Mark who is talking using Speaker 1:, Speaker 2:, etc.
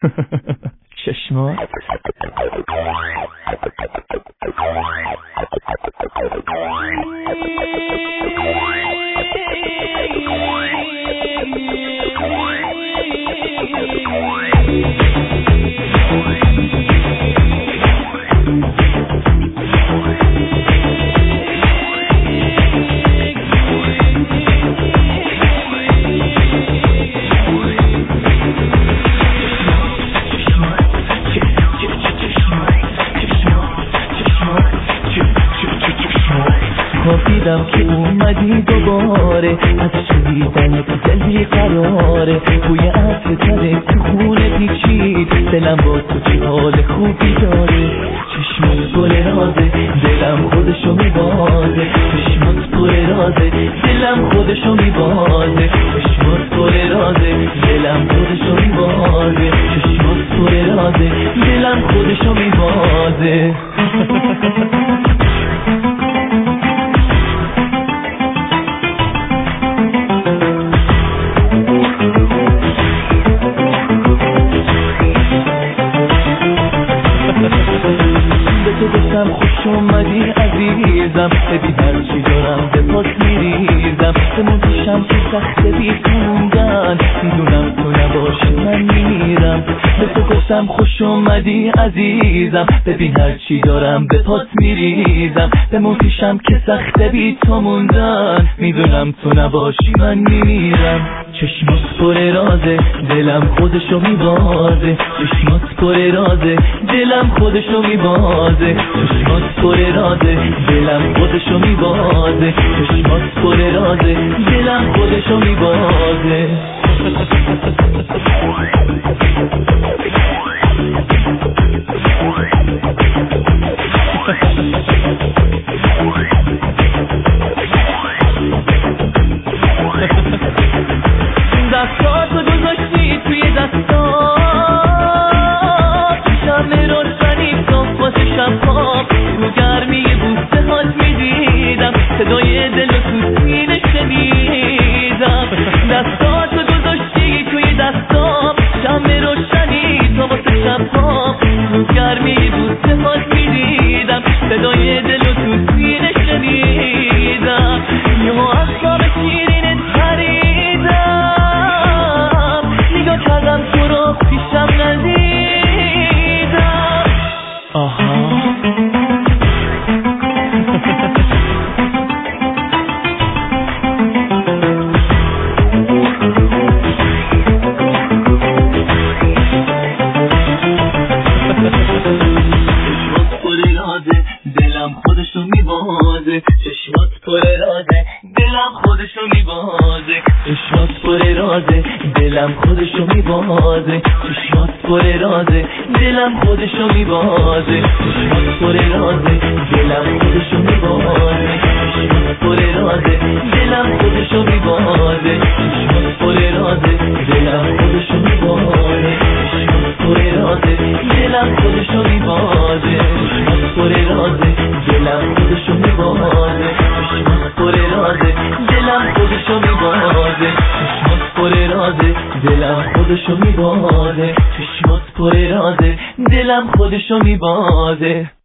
Speaker 1: چشما دیدم که اومدی دوباره از شدیدن دل بیقراره توی عطر تره تو خونه پیچید دلم با تو چه حال خوبی داره چشمات پر رازه دلم خودشو میبازه چشمات پر رازه دلم خودشو میبازه چشمات پر رازه دلم خودشو میبازه چشمات پر رازه دلم خودشو میبازه خوش اومدی عزیزم ببین هرچی دارم به پاس میریزم بمون پیشم که سخته بی خوندن میدونم تو نباشی من میمیرم به تو گفتم خوش اومدی عزیزم ببین هرچی دارم به پاس میریزم بمون پیشم که سخته بی تو موندن میدونم تو نباشی من میمیرم چشمات پر رازه دلم خودشو میبازه چشمات پر رازه دلم خودشو میبازه چشمات پر رازه دلم خودشو میبازه چشمات پر رازه دلم خودشو میبازه دستاتو گذاشتی توی دستام شمع روشنی صفات شفاف تو گرمی بوسه هات میدیدم صدای دل و تو سینه شنیدم دستاتو گذاشتی توی دستام شمع روشنی صفات شفاف تو گرمی بوسه هات میدیدم صدای دل و تو سینه شنیدم یه اصلا شیرین کردم تو رو پیشم ندیدم آها دلم خودشو میبازه چشمات پر رازه دلم خودشو میبازه چشمات پر رازه دلم خودشو میبازه چشمات پر رازه دلم خودشو میبازه چشمات پر رازه دلم خودشو میبازه چشمات پر رازه دلم خودشو میبازه چشمات پر رازه دلم خودشو میبازه چشمات پر رازه دلم خودشو میبازه چشمات پر رازه دلم خودشو میبازه چشمات پر رازه دلم خودشو میبازه چشمات پر رازه دلم خودشو میبازه چشمات پر رازه دلم خودشو میبازه